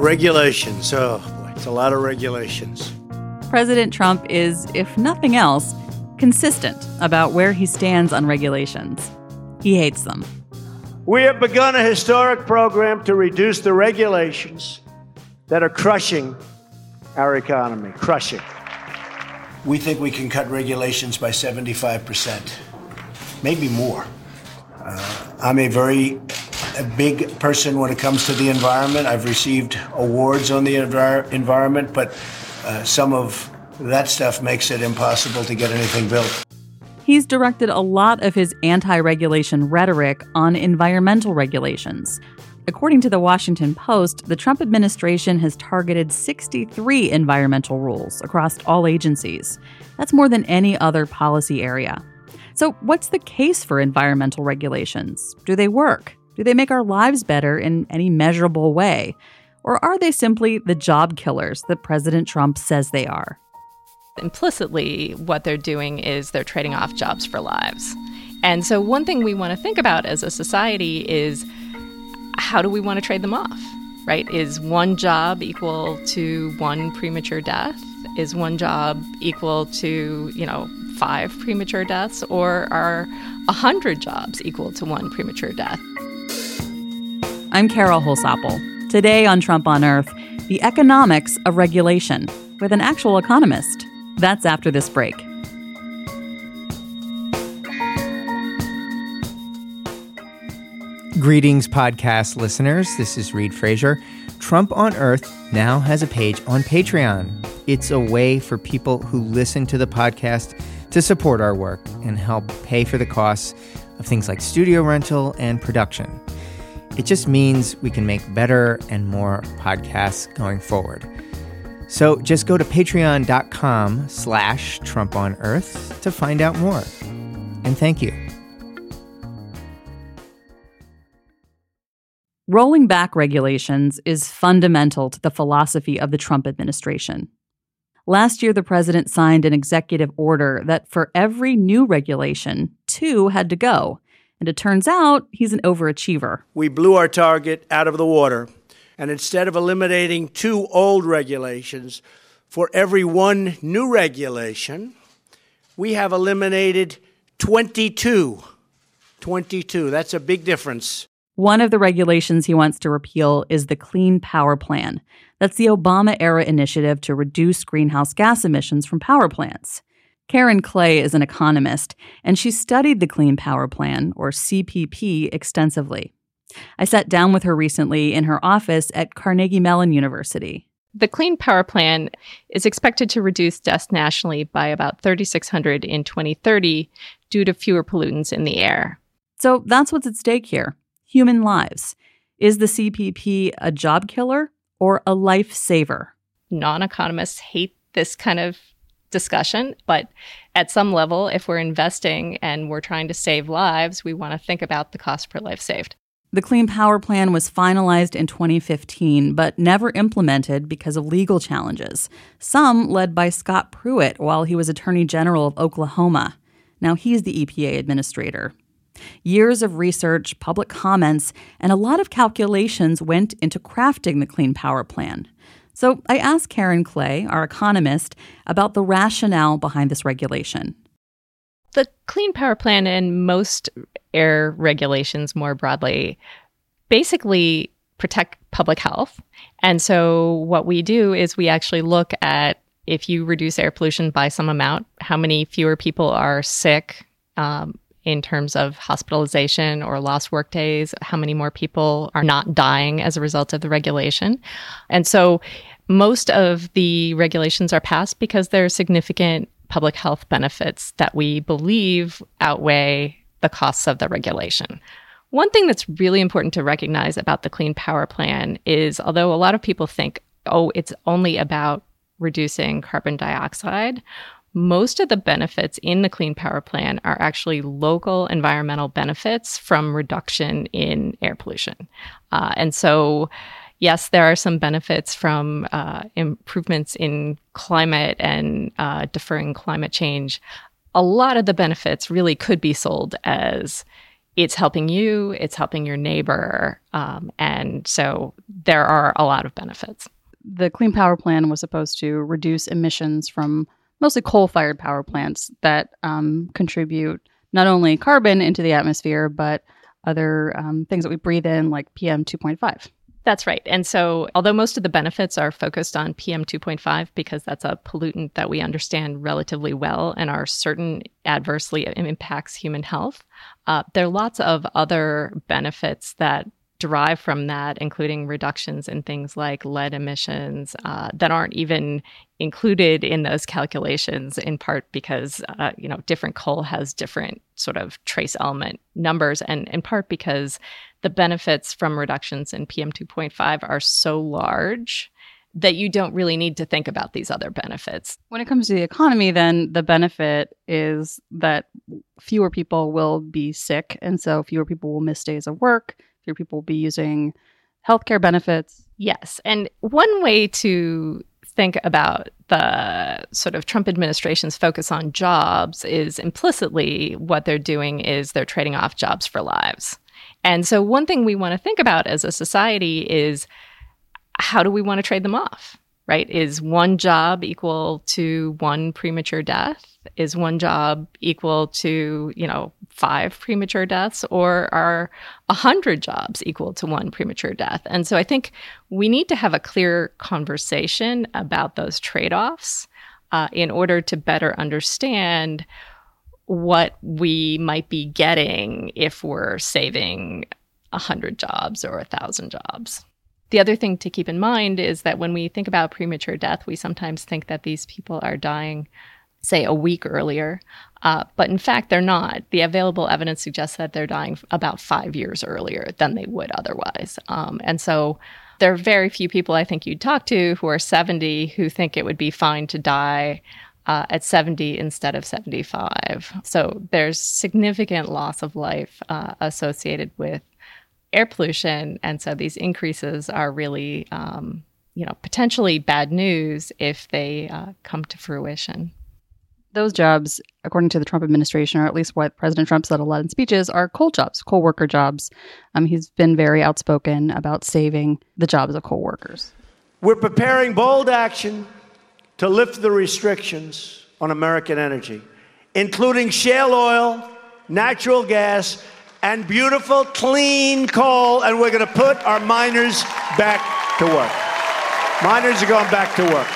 Regulations. Oh, boy, it's a lot of regulations. President Trump is, if nothing else, consistent about where he stands on regulations. He hates them. We have begun a historic program to reduce the regulations that are crushing our economy. Crushing. We think we can cut regulations by 75%, maybe more. I'm a big person when it comes to the environment. I've received awards on the environment, but some of that stuff makes it impossible to get anything built. He's directed a lot of his anti-regulation rhetoric on environmental regulations. According to the Washington Post, the Trump administration has targeted 63 environmental rules across all agencies. That's more than any other policy area. So what's the case for environmental regulations? Do they work? Do they make our lives better in any measurable way? Or are they simply the job killers that President Trump says they are? Implicitly, what they're doing is they're trading off jobs for lives. And so one thing we want to think about as a society is, how do we want to trade them off, right? Is one job equal to one premature death? Is one job equal to, 5 premature deaths? Or are 100 jobs equal to one premature death? I'm Carol Holsapple. Today on Trump on Earth, the economics of regulation with an actual economist. That's after this break. Greetings, podcast listeners. This is Reed Frazier. Trump on Earth now has a page on Patreon. It's a way for people who listen to the podcast to support our work and help pay for the costs of things like studio rental and production. It just means we can make better and more podcasts going forward. So just go to patreon.com/TrumpOnEarth to find out more. And thank you. Rolling back regulations is fundamental to the philosophy of the Trump administration. Last year, the president signed an executive order that for every new regulation, 2 had to go. And it turns out he's an overachiever. We blew our target out of the water. And instead of eliminating 2 old regulations, for every 1 new regulation, we have eliminated 22. 22. That's a big difference. One of the regulations he wants to repeal is the Clean Power Plan. That's the Obama-era initiative to reduce greenhouse gas emissions from power plants. Karen Clay is an economist, and she studied the Clean Power Plan, or CPP, extensively. I sat down with her recently in her office at Carnegie Mellon University. The Clean Power Plan is expected to reduce deaths nationally by about 3,600 in 2030 due to fewer pollutants in the air. So that's what's at stake here. Human lives. Is the CPP a job killer or a life saver? Non-economists hate this kind of discussion, but at some level, if we're investing and we're trying to save lives, we want to think about the cost per life saved. The Clean Power Plan was finalized in 2015, but never implemented because of legal challenges, some led by Scott Pruitt while he was Attorney General of Oklahoma. Now he's the EPA administrator. Years of research, public comments, and a lot of calculations went into crafting the Clean Power Plan. So I asked Karen Clay, our economist, about the rationale behind this regulation. The Clean Power Plan and most air regulations more broadly basically protect public health. And so what we do is we actually look at, if you reduce air pollution by some amount, how many fewer people are sick in terms of hospitalization or lost work days, how many more people are not dying as a result of the regulation. And so most of the regulations are passed because there are significant public health benefits that we believe outweigh the costs of the regulation. One thing that's really important to recognize about the Clean Power Plan is, although a lot of people think, it's only about reducing carbon dioxide, most of the benefits in the Clean Power Plan are actually local environmental benefits from reduction in air pollution. And so, yes, there are some benefits from improvements in climate and deferring climate change. A lot of the benefits really could be sold as it's helping you, it's helping your neighbor. And so there are a lot of benefits. The Clean Power Plan was supposed to reduce emissions from mostly coal-fired power plants that contribute not only carbon into the atmosphere, but other things that we breathe in, like PM 2.5. That's right. And so although most of the benefits are focused on PM 2.5, because that's a pollutant that we understand relatively well and are certain adversely impacts human health, there are lots of other benefits that derive from that, including reductions in things like lead emissions that aren't even included in those calculations, in part because different coal has different sort of trace element numbers, and in part because the benefits from reductions in PM 2.5 are so large that you don't really need to think about these other benefits. When it comes to the economy, then the benefit is that fewer people will be sick, and so fewer people will miss days of work. Fewer people will be using healthcare benefits. Yes. And one way to think about the sort of Trump administration's focus on jobs is implicitly what they're doing is they're trading off jobs for lives. And so one thing we want to think about as a society is how do we want to trade them off, right? Is one job equal to one premature death? Is one job equal to, 5 premature deaths, or are 100 jobs equal to one premature death? And so I think we need to have a clear conversation about those trade-offs in order to better understand what we might be getting if we're saving 100 jobs or 1,000 jobs. The other thing to keep in mind is that when we think about premature death, we sometimes think that these people are dying, say, a week earlier. But in fact, they're not. The available evidence suggests that they're dying about 5 years earlier than they would otherwise. And so there are very few people I think you'd talk to who are 70 who think it would be fine to die at 70 instead of 75. So there's significant loss of life associated with air pollution. And so these increases are really, potentially bad news if they come to fruition. Those jobs, according to the Trump administration, or at least what President Trump said a lot in speeches, are coal jobs, coal worker jobs. He's been very outspoken about saving the jobs of coal workers. We're preparing bold action to lift the restrictions on American energy, including shale oil, natural gas, and beautiful, clean coal, and we're going to put our miners back to work. Miners are going back to work.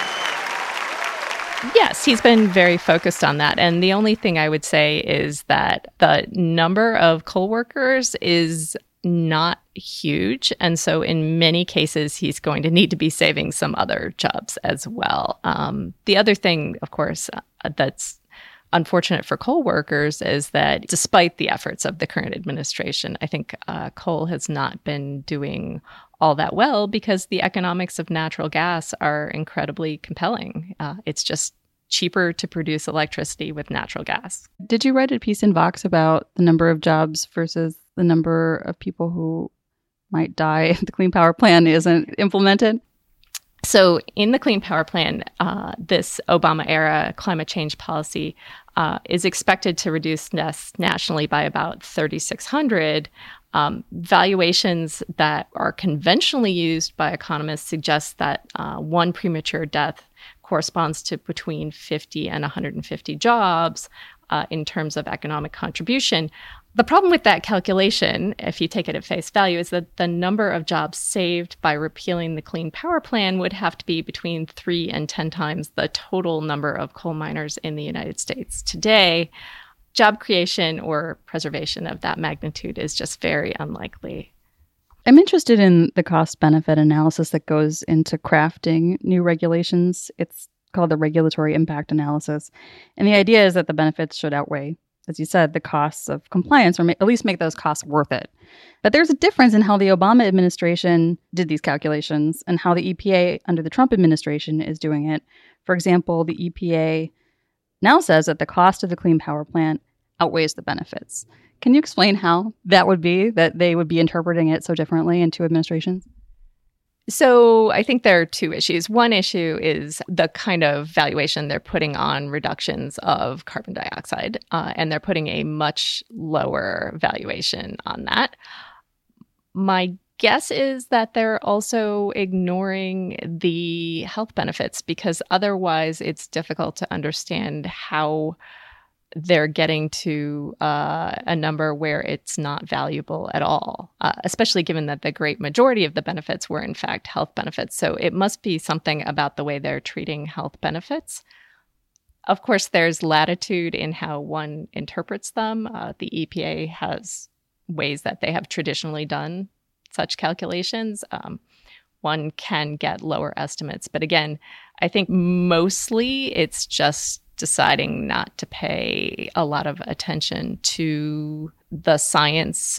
Yes, he's been very focused on that. And the only thing I would say is that the number of coal workers is not huge. And so in many cases, he's going to need to be saving some other jobs as well. The other thing, of course, that's unfortunate for coal workers is that despite the efforts of the current administration, I think coal has not been doing all that well because the economics of natural gas are incredibly compelling. It's just cheaper to produce electricity with natural gas. Did you write a piece in Vox about the number of jobs versus the number of people who might die if the Clean Power Plan isn't implemented? So in the Clean Power Plan, this Obama-era climate change policy is expected to reduce deaths nationally by about 3,600. Valuations that are conventionally used by economists suggest that one premature death corresponds to between 50 and 150 jobs in terms of economic contribution. The problem with that calculation, if you take it at face value, is that the number of jobs saved by repealing the Clean Power Plan would have to be between 3 and 10 times the total number of coal miners in the United States today. Job creation or preservation of that magnitude is just very unlikely. I'm interested in the cost-benefit analysis that goes into crafting new regulations. It's called the regulatory impact analysis. And the idea is that the benefits should outweigh, as you said, the costs of compliance, or at least make those costs worth it. But there's a difference in how the Obama administration did these calculations and how the EPA under the Trump administration is doing it. For example, the EPA now says that the cost of the Clean Power Plant outweighs the benefits. Can you explain how that would be, that they would be interpreting it so differently in two administrations? So I think there are two issues. One issue is the kind of valuation they're putting on reductions of carbon dioxide, and they're putting a much lower valuation on that. My guess is that they're also ignoring the health benefits, because otherwise it's difficult to understand how they're getting to a number where it's not valuable at all, especially given that the great majority of the benefits were in fact health benefits. So it must be something about the way they're treating health benefits. Of course, there's latitude in how one interprets them. The EPA has ways that they have traditionally done such calculations. One can get lower estimates. But again, I think mostly it's just deciding not to pay a lot of attention to the science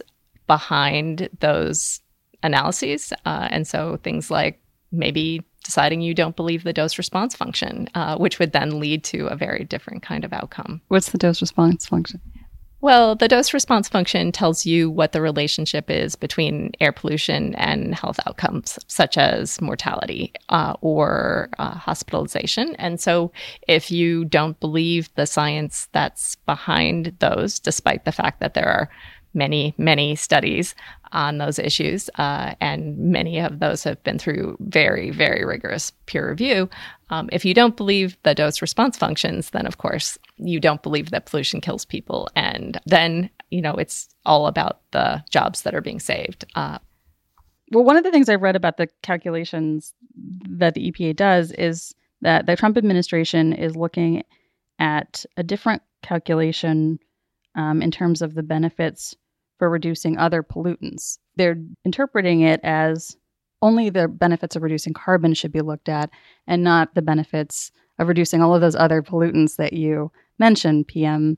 behind those analyses. And so things like maybe deciding you don't believe the dose response function, which would then lead to a very different kind of outcome. What's the dose response function? Well, the dose response function tells you what the relationship is between air pollution and health outcomes, such as mortality or hospitalization. And so if you don't believe the science that's behind those, despite the fact that there are many, many studies on those issues, and many of those have been through very, very rigorous peer review. If you don't believe the dose response functions, then of course you don't believe that pollution kills people. And then, it's all about the jobs that are being saved. Well, one of the things I read about the calculations that the EPA does is that the Trump administration is looking at a different calculation in terms of the benefits for reducing other pollutants. They're interpreting it as only the benefits of reducing carbon should be looked at, and not the benefits of reducing all of those other pollutants that you mentioned, PM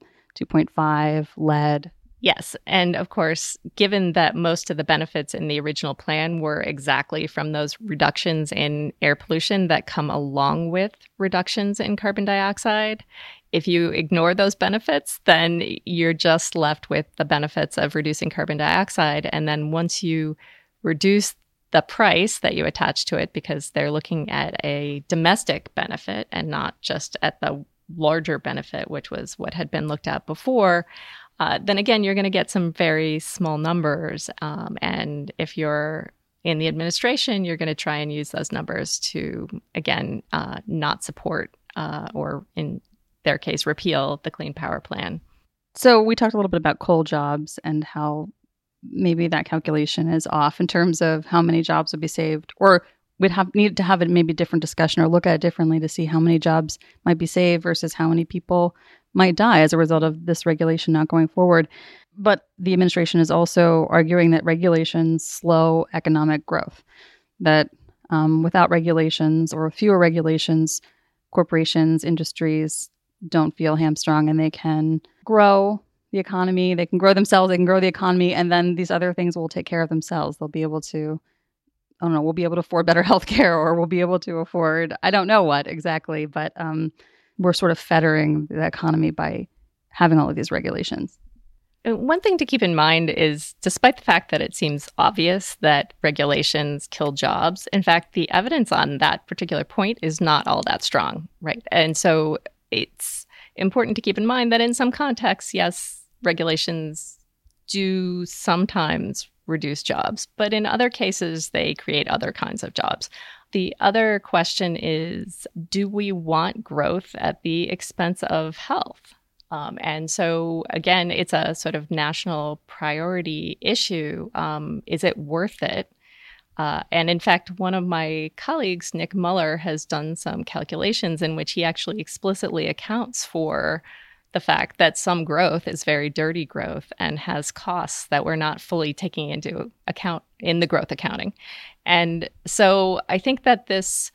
2.5, lead. Yes. And of course, given that most of the benefits in the original plan were exactly from those reductions in air pollution that come along with reductions in carbon dioxide, if you ignore those benefits, then you're just left with the benefits of reducing carbon dioxide. And then once you reduce the price that you attach to it, because they're looking at a domestic benefit and not just at the larger benefit, which was what had been looked at before, then again, you're going to get some very small numbers. And if you're in the administration, you're going to try and use those numbers to, again, not support or in their case, repeal the Clean Power Plan. So we talked a little bit about coal jobs and how maybe that calculation is off in terms of how many jobs would be saved, or we'd need to have a maybe different discussion or look at it differently to see how many jobs might be saved versus how many people might die as a result of this regulation not going forward. But the administration is also arguing that regulations slow economic growth, that without regulations or fewer regulations, corporations, industries don't feel hamstrung and they can grow the economy, they can grow themselves, they can grow the economy, and then these other things will take care of themselves. They'll be able to, we'll be able to afford better healthcare, or we'll be able to afford, I don't know what exactly, but we're sort of fettering the economy by having all of these regulations. One thing to keep in mind is, despite the fact that it seems obvious that regulations kill jobs, in fact, the evidence on that particular point is not all that strong, right? And so it's important to keep in mind that in some contexts, yes, regulations do sometimes reduce jobs, but in other cases, they create other kinds of jobs. The other question is, do we want growth at the expense of health? And so, again, it's a sort of national priority issue. Is it worth it? And in fact, one of my colleagues, Nick Muller, has done some calculations in which he actually explicitly accounts for the fact that some growth is very dirty growth and has costs that we're not fully taking into account in the growth accounting. And so I think that this,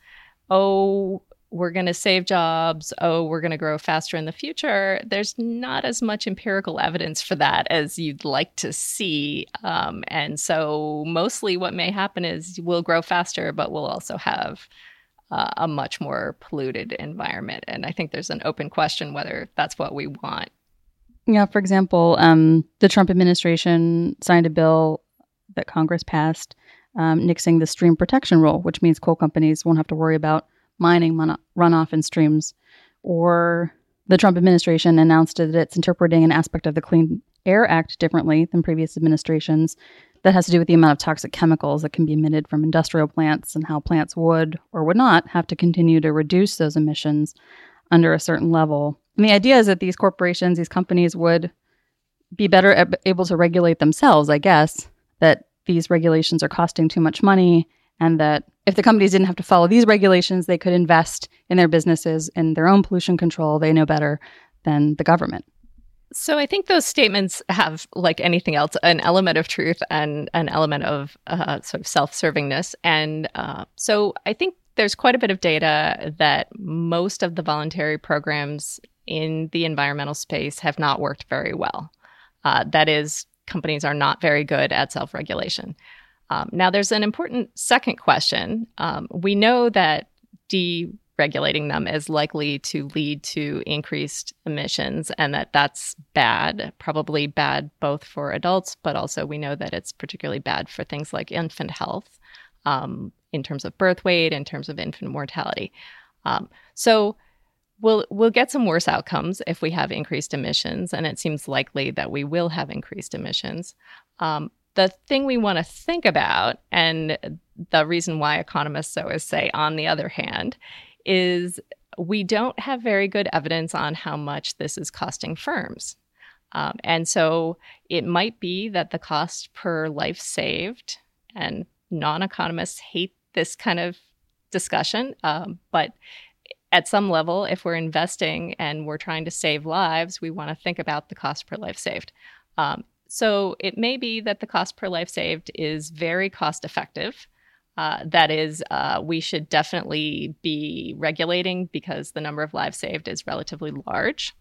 we're going to save jobs, we're going to grow faster in the future, there's not as much empirical evidence for that as you'd like to see. And so mostly what may happen is we'll grow faster, but we'll also have a much more polluted environment. And I think there's an open question whether that's what we want. Yeah, for example, the Trump administration signed a bill that Congress passed nixing the stream protection rule, which means coal companies won't have to worry about mining runoff in streams. Or the Trump administration announced that it's interpreting an aspect of the Clean Air Act differently than previous administrations, that has to do with the amount of toxic chemicals that can be emitted from industrial plants and how plants would or would not have to continue to reduce those emissions under a certain level. And the idea is that these corporations, these companies would be better able to regulate themselves, I guess, that these regulations are costing too much money, and that if the companies didn't have to follow these regulations, they could invest in their businesses and their own pollution control. They know better than the government. So I think those statements have, like anything else, an element of truth and an element of sort of self-servingness. And so I think there's quite a bit of data that most of the voluntary programs in the environmental space have not worked very well. That is, companies are not very good at self-regulation. Now, there's an important second question. We know that deregulating them is likely to lead to increased emissions, and that's bad, probably bad both for adults, but also we know that it's particularly bad for things like infant health, in terms of birth weight, in terms of infant mortality. So we'll get some worse outcomes if we have increased emissions, and it seems likely that we will have increased emissions. The thing we want to think about, and the reason why economists always say, on the other hand, is we don't have very good evidence on how much this is costing firms. And so it might be that the cost per life saved, and non-economists hate this kind of discussion, but at some level, if we're investing and we're trying to save lives, we want to think about the cost per life saved. So it may be that the cost per life saved is very cost effective. That is, we should definitely be regulating because the number of lives saved is relatively large.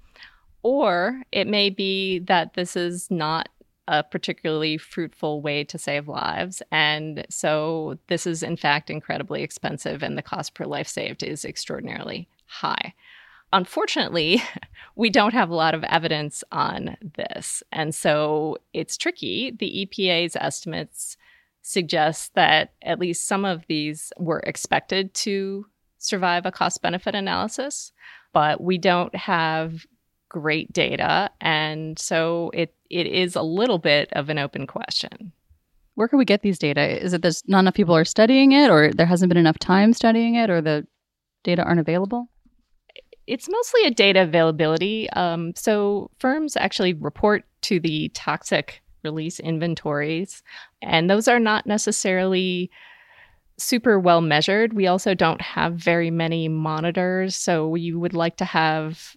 Or it may be that this is not a particularly fruitful way to save lives. And so this is, in fact, incredibly expensive, and the cost per life saved is extraordinarily high. Unfortunately, we don't have a lot of evidence on this. And so it's tricky. The EPA's estimates suggest that at least some of these were expected to survive a cost-benefit analysis, but we don't have great data. And so it is a little bit of an open question. Where can we get these data? Is it there's not enough people are studying it, or there hasn't been enough time studying it, or the data aren't available? It's mostly a data availability. So firms actually report to the toxic release inventories, and those are not necessarily super well measured. We also don't have very many monitors. So you would like to have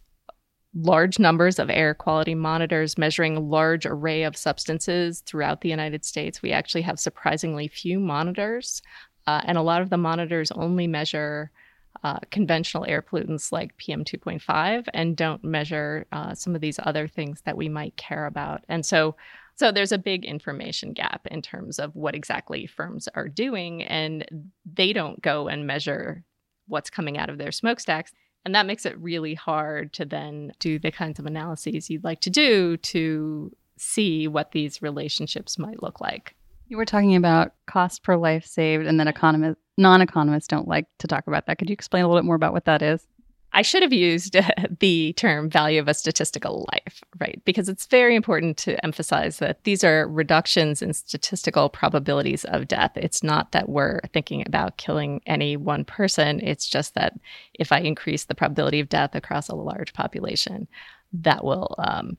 large numbers of air quality monitors measuring a large array of substances throughout the United States. We actually have surprisingly few monitors, and a lot of the monitors only measure conventional air pollutants like PM2.5 and don't measure some of these other things that we might care about. And so there's a big information gap in terms of what exactly firms are doing, and they don't go and measure what's coming out of their smokestacks. And that makes it really hard to then do the kinds of analyses you'd like to do to see what these relationships might look like. You were talking about cost per life saved, and then non-economists don't like to talk about that. Could you explain a little bit more about what that is? I should have used the term value of a statistical life, right? Because it's very important to emphasize that these are reductions in statistical probabilities of death. It's not that we're thinking about killing any one person. It's just that if I increase the probability of death across a large population, that will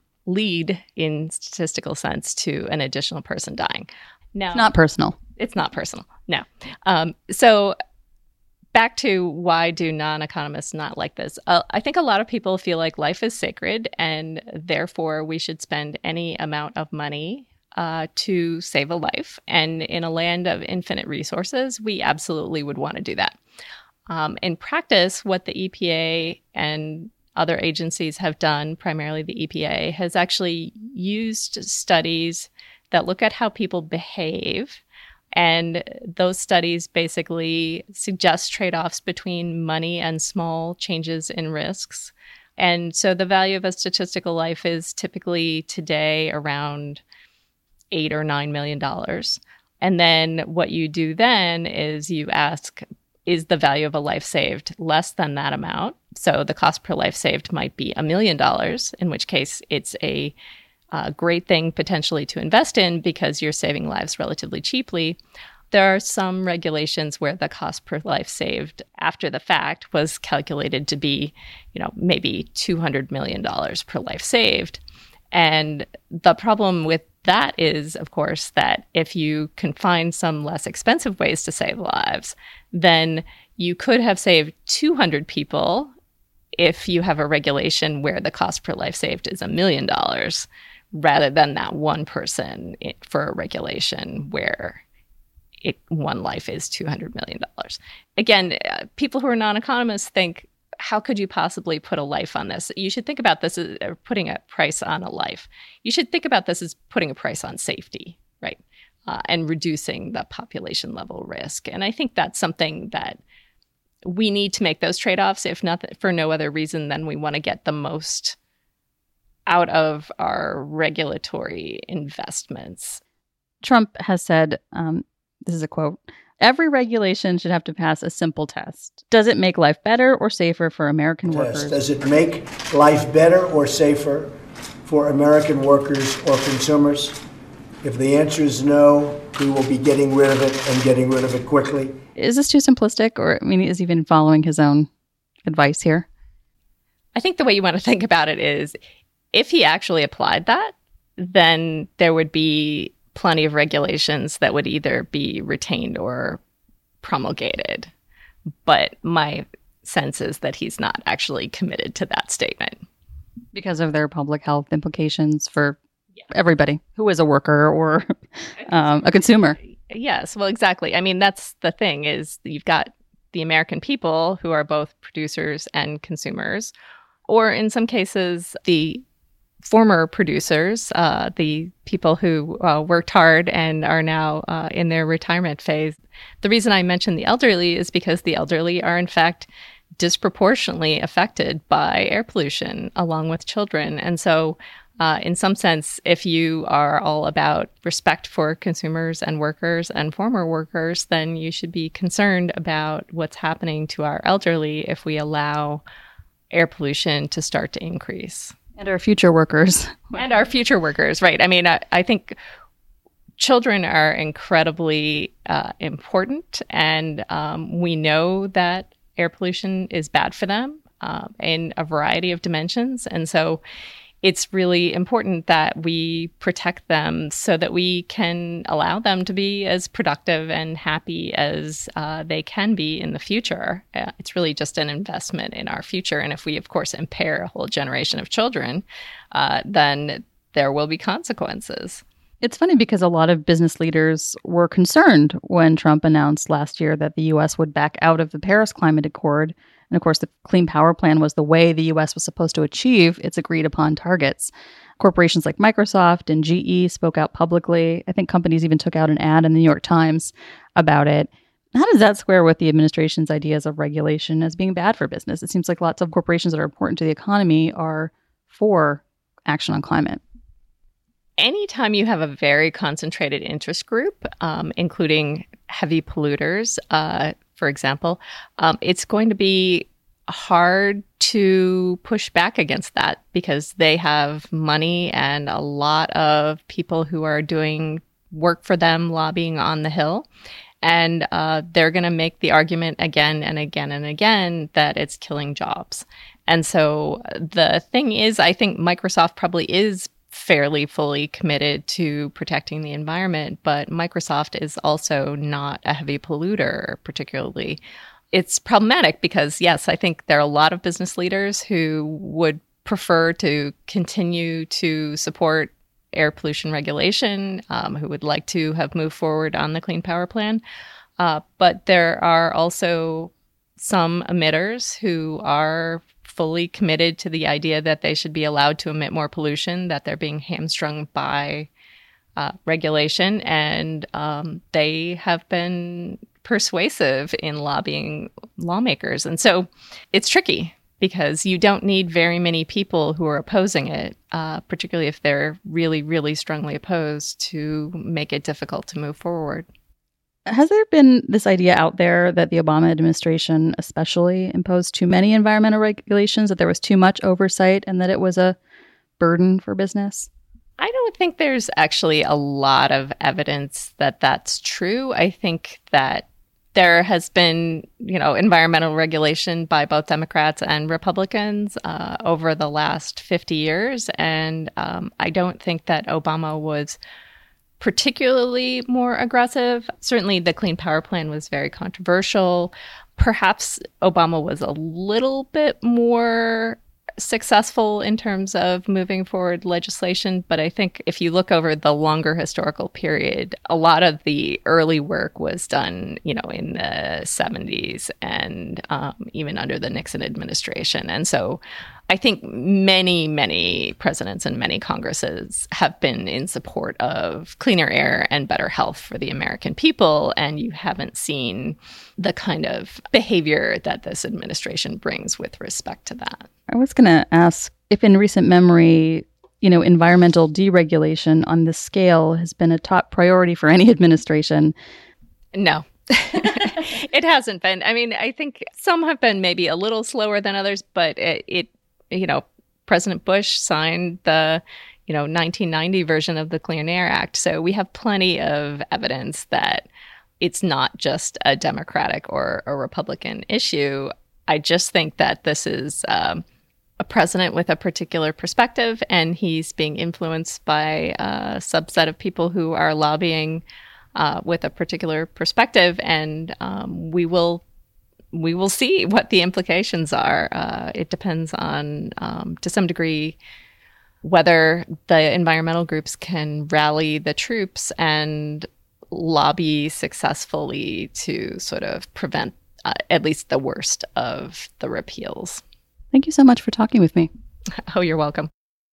lead in statistical sense to an additional person dying. Now, it's not personal. It's not personal, no. So back to why do non-economists not like this? I think a lot of people feel like life is sacred, and therefore we should spend any amount of money to save a life. And in a land of infinite resources, we absolutely would want to do that. In practice, what the EPA and other agencies have done, primarily the EPA, has actually used studies that look at how people behave. And those studies basically suggest trade-offs between money and small changes in risks. And so the value of a statistical life is typically today around $8 or $9 million. And then what you do then is you ask, is the value of a life saved less than that amount? So the cost per life saved might be $1 million, in which case it's a a great thing potentially to invest in because you're saving lives relatively cheaply, there are some regulations where the cost per life saved after the fact was calculated to be, maybe $200 million per life saved. And the problem with that is, of course, that if you can find some less expensive ways to save lives, then you could have saved 200 people if you have a regulation where the cost per life saved is $1 million, rather than that one person for a regulation where one life is $200 million. Again, people who are non-economists think, how could you possibly put a life on this? You should think about this as putting a price on a life. You should think about this as putting a price on safety, right? And reducing the population level risk. And I think that's something that we need to make those trade-offs, if not for no other reason than we want to get the most out of our regulatory investments. Trump has said, this is a quote, "Every regulation should have to pass a simple test. Does it make life better or safer for American workers?" Does it make life better or safer for American workers or consumers? If the answer is no, we will be getting rid of it and getting rid of it quickly. Is this too simplistic, or is he even following his own advice here? I think the way you want to think about it is, if he actually applied that, then there would be plenty of regulations that would either be retained or promulgated. But my sense is that he's not actually committed to that statement. Because of their public health implications for everybody who is a worker or a consumer. Yes, well, exactly. That's the thing, is you've got the American people who are both producers and consumers, or in some cases, the former producers, the people who worked hard and are now in their retirement phase. The reason I mention the elderly is because the elderly are, in fact, disproportionately affected by air pollution, along with children. And so, in some sense, if you are all about respect for consumers and workers and former workers, then you should be concerned about what's happening to our elderly if we allow air pollution to start to increase. And our future workers. And our future workers, right. I think children are incredibly important, and we know that air pollution is bad for them in a variety of dimensions. And so it's really important that we protect them so that we can allow them to be as productive and happy as they can be in the future. It's really just an investment in our future. And if we, of course, impair a whole generation of children, then there will be consequences. It's funny because a lot of business leaders were concerned when Trump announced last year that the U.S. would back out of the Paris Climate Accord. And of course, the Clean Power Plan was the way the U.S. was supposed to achieve its agreed upon targets. Corporations like Microsoft and GE spoke out publicly. I think companies even took out an ad in the New York Times about it. How does that square with the administration's ideas of regulation as being bad for business? It seems like lots of corporations that are important to the economy are for action on climate. Anytime you have a very concentrated interest group, including heavy polluters, for example, it's going to be hard to push back against that because they have money and a lot of people who are doing work for them, lobbying on the Hill. And they're going to make the argument again and again and again that it's killing jobs. And so the thing is, I think Microsoft probably is fairly fully committed to protecting the environment, but Microsoft is also not a heavy polluter particularly. It's problematic because, yes, I think there are a lot of business leaders who would prefer to continue to support air pollution regulation, who would like to have moved forward on the Clean Power Plan. But there are also some emitters who are fully committed to the idea that they should be allowed to emit more pollution, that they're being hamstrung by regulation. And they have been persuasive in lobbying lawmakers. And so it's tricky because you don't need very many people who are opposing it, particularly if they're really, really strongly opposed, to make it difficult to move forward. Has there been this idea out there that the Obama administration especially imposed too many environmental regulations, that there was too much oversight, and that it was a burden for business? I don't think there's actually a lot of evidence that that's true. I think that there has been, environmental regulation by both Democrats and Republicans over the last 50 years. And I don't think that Obama was particularly more aggressive. Certainly the Clean Power Plan was very controversial. Perhaps Obama was a little bit more successful in terms of moving forward legislation. But I think if you look over the longer historical period, a lot of the early work was done, in the 70s and even under the Nixon administration. And so I think many, many presidents and many Congresses have been in support of cleaner air and better health for the American people. And you haven't seen the kind of behavior that this administration brings with respect to that. I was going to ask if in recent memory, environmental deregulation on this scale has been a top priority for any administration. No. It hasn't been. I mean, I think some have been maybe a little slower than others, but President Bush signed the 1990 version of the Clean Air Act. So we have plenty of evidence that it's not just a Democratic or a Republican issue. I just think that this is a president with a particular perspective, and he's being influenced by a subset of people who are lobbying with a particular perspective, and we will see what the implications are. It depends on, to some degree, whether the environmental groups can rally the troops and lobby successfully to sort of prevent at least the worst of the repeals. Thank you so much for talking with me. Oh, you're welcome.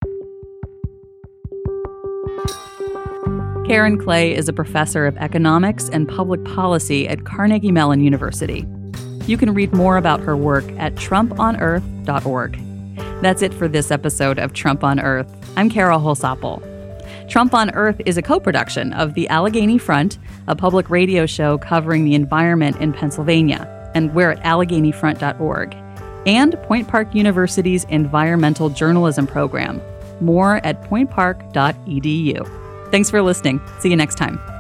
Karen Clay is a professor of economics and public policy at Carnegie Mellon University. You can read more about her work at trumponearth.org. That's it for this episode of Trump on Earth. I'm Carol Holsapple. Trump on Earth is a co-production of the Allegheny Front, a public radio show covering the environment in Pennsylvania, and we're at AlleghenyFront.org, and Point Park University's Environmental Journalism Program. More at pointpark.edu. Thanks for listening. See you next time.